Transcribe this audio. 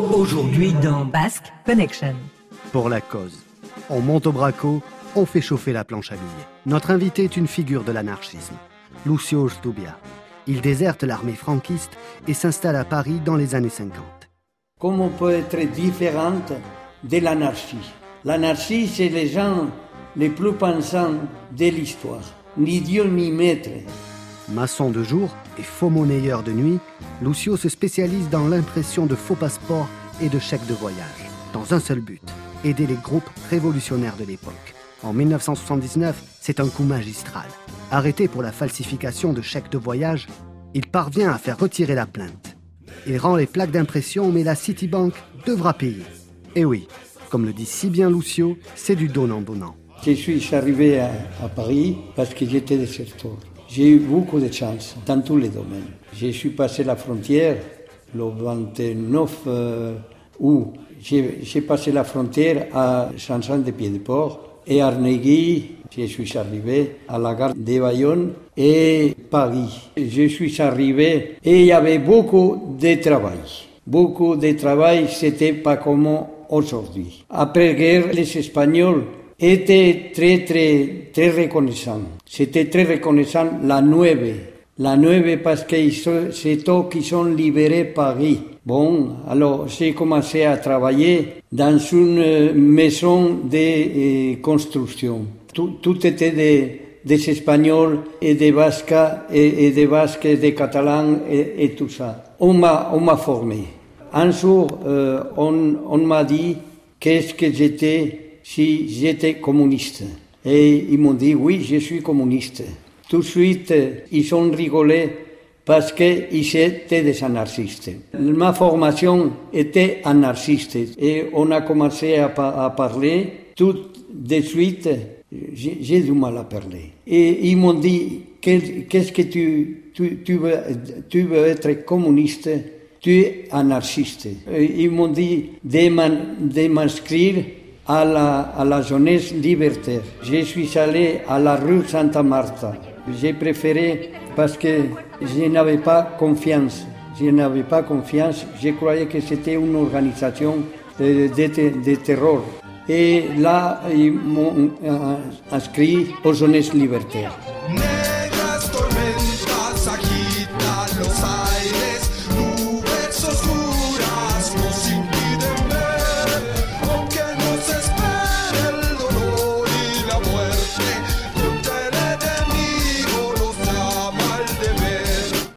Aujourd'hui dans Basque Connection. Pour la cause. On monte au braco, on fait chauffer la planche à billets. Notre invité est une figure de l'anarchisme, Lucio Stubia. Il déserte l'armée franquiste et s'installe à Paris dans les années 50. Comment on peut être différente de l'anarchie? L'anarchie, c'est les gens les plus pensants de l'histoire. Ni Dieu ni maître. Maçon de jour et faux monnayeur de nuit, Lucio se spécialise dans l'impression de faux passeports et de chèques de voyage, dans un seul but, aider les groupes révolutionnaires de l'époque. En 1979, c'est un coup magistral. Arrêté pour la falsification de chèques de voyage, il parvient à faire retirer la plainte. Il rend les plaques d'impression, mais la Citibank devra payer. Et oui, comme le dit si bien Lucio, c'est du donnant-donnant. Je suis arrivé à Paris parce que j'étais déserteur. J'ai eu beaucoup de chance dans tous les domaines. Je suis passé la frontière le 29 août. J'ai passé la frontière à Saint-Jean-de-Pied-de-Port et à Arnegui. Je suis arrivé à la gare de Bayonne et Paris. Je suis arrivé et il y avait beaucoup de travail. Beaucoup de travail, c'était pas comme aujourd'hui. Après-guerre, les Espagnols étaient très reconnaissants. C'était très reconnaissant la Nueve parce que c'est eux qui sont libérés Paris. Bon, alors j'ai commencé à travailler dans une maison de construction. Tout était des Espagnols et des Basques et des Basques et des Catalans et tout ça. On m'a formé. Un jour, on m'a dit qu'est-ce que j'étais si j'étais communiste. Et ils m'ont dit, oui, je suis communiste. Tout de suite, ils ont rigolé parce qu'ils étaient des anarchistes. Ma formation était anarchiste et on a commencé à parler. Tout de suite, j'ai du mal à parler. Et ils m'ont dit, qu'est-ce que tu veux être communiste? Tu es anarchiste. Ils m'ont dit de m'inscrire à la jeunesse libertaire. Je suis allé à la rue Santa Marta. J'ai préféré parce que je n'avais pas confiance. Je croyais que c'était une organisation de terror. Et là, ils m'ont inscrit aux jeunesses libertaires.